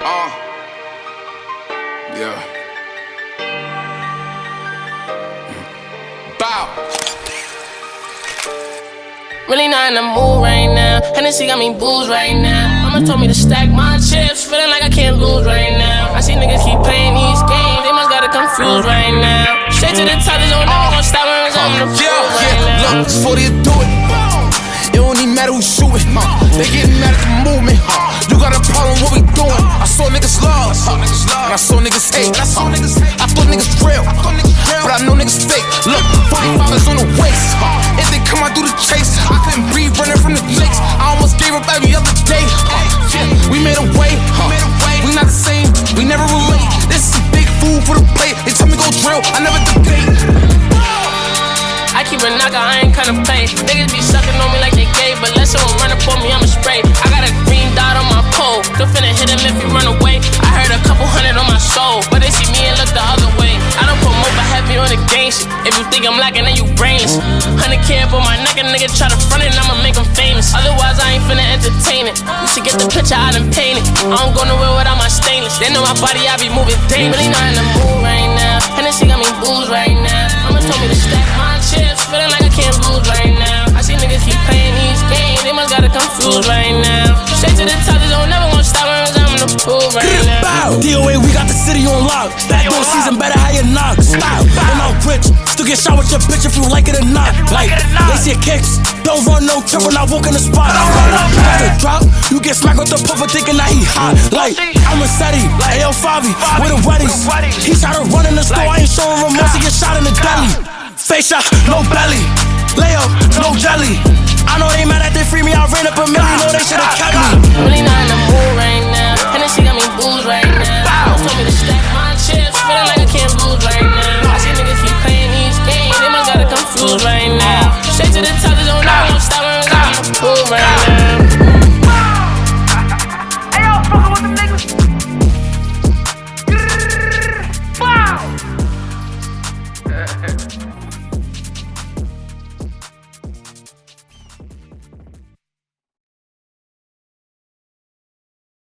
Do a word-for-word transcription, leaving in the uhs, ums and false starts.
Uh, yeah. Bow. Really not in the mood right now. Hennessy got me booze right now. Mama told me to stack my chips, feeling like I can't lose right now. I see niggas keep playing these games, they must got it confused right now. Straight to the top, there's no never gonna stop when I'm in the pool Yeah, right yeah, now. look, before they do it, it don't even matter who's shooting. They getting mad at the movement. You got a problem, what we doing? I saw niggas love, and I saw niggas hate. I thought niggas real, but I know niggas fake. Look, forty-five is on the waist. If they come out through the chase, I couldn't breathe running from the lakes. I almost gave up every other day. We made a way, we not the same, we never relate. This is big food for the plate. They tell me go drill, I never debate. I keep a knocker, I ain't kinda play. Niggas be sucking on me like they gay, but let someone run up on me, I'ma spray. I got a green dot on my pole, still finna hit him if he run away. I heard a couple hundred on my soul, but they see me and look the other way. I don't promote but heavy on the gang shit. If you think I'm lacking, then you brainless. Hundred K up on my neck, a nigga try to front it, and I'ma make him famous. Otherwise, I ain't finna entertain it. You should get the picture, I done painted. I don't go nowhere without my stainless. They know my body, I be moving dangerous. Really not in the mood right now. Hennessy got me booze right now. Mama told me to stack my chips, feeling like I can't lose right now. I see niggas keep playing these games, they must got it confused right now. Straight to the top, this don't never gonna stop when I'm in the pool right now. D O A, we got the city on lock. Backdoor season, better how you knock. Stop, and I'm rich. Still get shot with your bitch if you like it or not. Like, they see kicks. Don't run no trip when I walk in the spot. Got the drop, you get smacked with the puffer thinking that he hot. Like, I'm a Seti, A L Favi, with a weddings. He tried to run in the store, I ain't showing remorse, he get shot in the deli. Face shot, no belly. Layup, no jelly. I know they mad that they free me, I ran up a million, know they should've kept me. Really not in the mood right now. Hennessy got me booze right now. Mama told me to stack my chips, feeling like I can't lose right now. I see niggas keep playing these games, they must got it confused right now. Straight to the top, there's no never gonna stop when I'm in the pool right now. Hey, y'all fucking with the niggas. Wow.